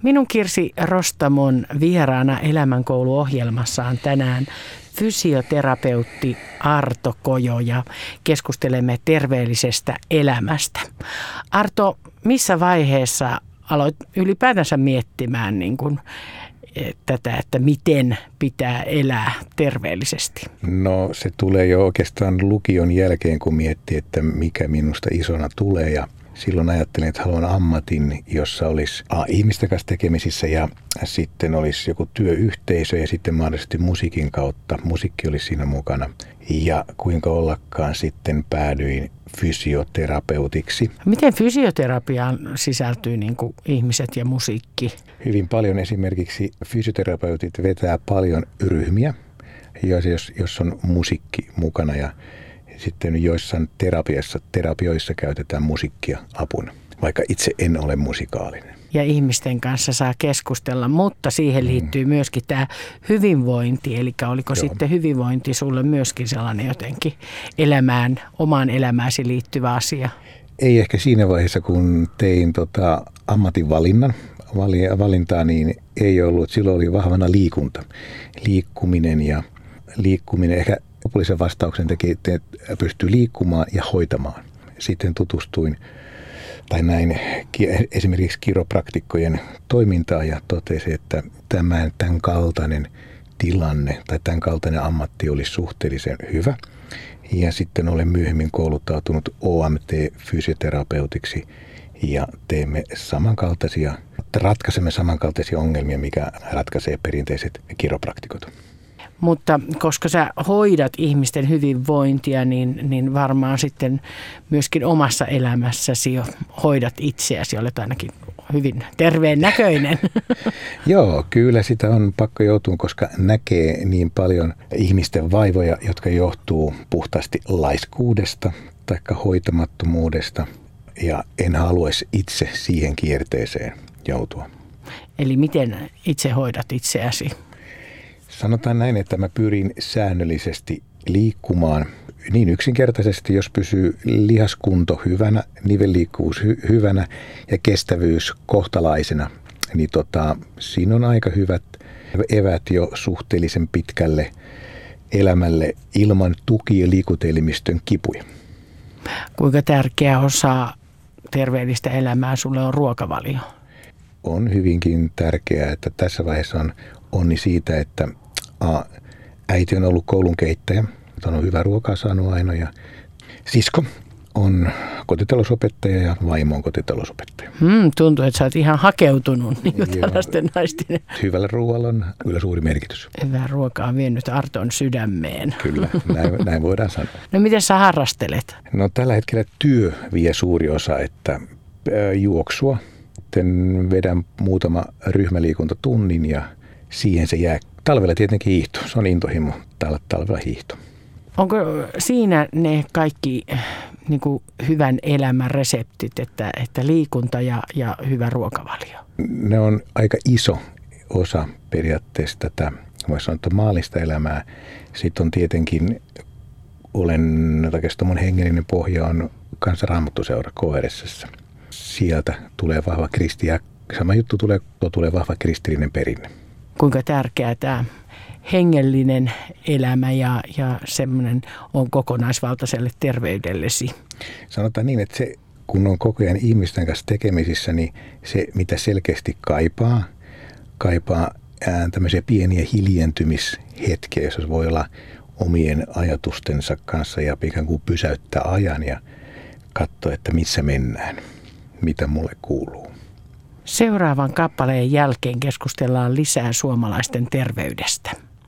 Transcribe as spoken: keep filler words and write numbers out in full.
Minun Kirsi Rostamon vieraana Elämänkoulu-ohjelmassa on tänään fysioterapeutti Arto Kojo ja keskustelemme terveellisestä elämästä. Arto, missä vaiheessa aloit ylipäätänsä miettimään niin kuin tätä, että miten pitää elää terveellisesti? No se tulee jo oikeastaan lukion jälkeen, kun miettii, että mikä minusta isona tulee, ja silloin ajattelin, että haluan ammatin, jossa olisi a, ihmisten kanssa tekemisissä ja sitten olisi joku työyhteisö ja sitten mahdollisesti musiikin kautta. Musiikki olisi siinä mukana. Ja kuinka ollakaan sitten päädyin fysioterapeutiksi. Miten fysioterapiaan sisältyy niin kuin ihmiset ja musiikki? Hyvin paljon esimerkiksi fysioterapeutit vetää paljon ryhmiä, jos, jos on musiikki mukana, ja sitten joissain terapiassa, terapioissa käytetään musiikkia apuna, vaikka itse en ole musikaalinen. Ja ihmisten kanssa saa keskustella, mutta siihen liittyy mm. myöskin tämä hyvinvointi. Eli oliko Joo. sitten hyvinvointi sulle myöskin sellainen jotenkin elämään, omaan elämääsi liittyvä asia? Ei ehkä siinä vaiheessa, kun tein tota ammatinvalinnan, valintaa, niin ei ollut. Silloin oli vahvana liikunta, liikkuminen ja liikkuminen. Ehkä lopullisen vastauksen teki, että pystyy liikkumaan ja hoitamaan. Sitten tutustuin tai näin esimerkiksi kiropraktikkojen toimintaa ja totesin, että tämän, tämän kaltainen tilanne tai tämän kaltainen ammatti olisi suhteellisen hyvä. Ja sitten olen myöhemmin kouluttautunut O M T-fysioterapeutiksi ja teemme samankaltaisia, ratkaisemme samankaltaisia ongelmia, mikä ratkaisee perinteiset kiropraktikot. Mutta koska sä hoidat ihmisten hyvinvointia, niin, niin varmaan sitten myöskin omassa elämässäsi jo hoidat itseäsi. Olet ainakin hyvin terveen näköinen. Joo, kyllä sitä on pakko joutua, koska näkee niin paljon ihmisten vaivoja, jotka johtuu puhtaasti laiskuudesta tai hoitamattomuudesta. Ja en haluaisi itse siihen kierteeseen joutua. Eli miten itse hoidat itseäsi? Sanotaan näin, että mä pyrin säännöllisesti liikkumaan niin yksinkertaisesti, jos pysyy lihaskunto hyvänä, nivelliikkuvuus hy- hyvänä ja kestävyys kohtalaisena, niin tota, siinä on aika hyvät evät jo suhteellisen pitkälle elämälle ilman tuki- ja liikutelimistön kipuja. Kuinka tärkeä osa terveellistä elämää sulle on ruokavalio? On hyvinkin tärkeää, että tässä vaiheessa on onni siitä, että a, äiti on ollut koulun keittäjä, on hyvää ruokaa saanut aina, ja sisko on kotitalousopettaja ja vaimo on kotitalousopettaja. Hmm, tuntuu, että sä oot ihan hakeutunut niin kuin tällaisten naisten. Hyvällä ruoalla on kyllä suuri merkitys. Hyvää ruokaa on vienyt Arton sydämeen. Kyllä, näin, näin voidaan sanoa. No miten sä harrastelet? No tällä hetkellä työ vie suuri osa, että juoksua. Sitten vedän muutama ryhmäliikuntatunnin ja siihen se jää. Talvella tietenkin hiihto. Se on intohimo. Tällä talvella hiihto. Onko siinä ne kaikki niin kuin hyvän elämän reseptit, että, että liikunta ja, ja hyvä ruokavalio? Ne on aika iso osa periaatteessa tätä, voisi sanoa, maallista elämää. Sitten on tietenkin, olen oikeastaan mun hengellinen pohja on Kansan Raamattuseura K R S:ssä. Sieltä tulee vahva kristi ja sama juttu tulee, tulee vahva kristillinen perinne. Kuinka tärkeää tämä hengellinen elämä ja, ja semmoinen on kokonaisvaltaiselle terveydellesi? Sanotaan niin, että se, kun on koko ajan ihmisten kanssa tekemisissä, niin se mitä selkeästi kaipaa, kaipaa ää, tämmöisiä pieniä hiljentymishetkiä, joissa voi olla omien ajatustensa kanssa ja ikään kuin pysäyttää ajan ja katsoa, että missä mennään, mitä mulle kuuluu. Seuraavan kappaleen jälkeen keskustellaan lisää suomalaisten terveydestä.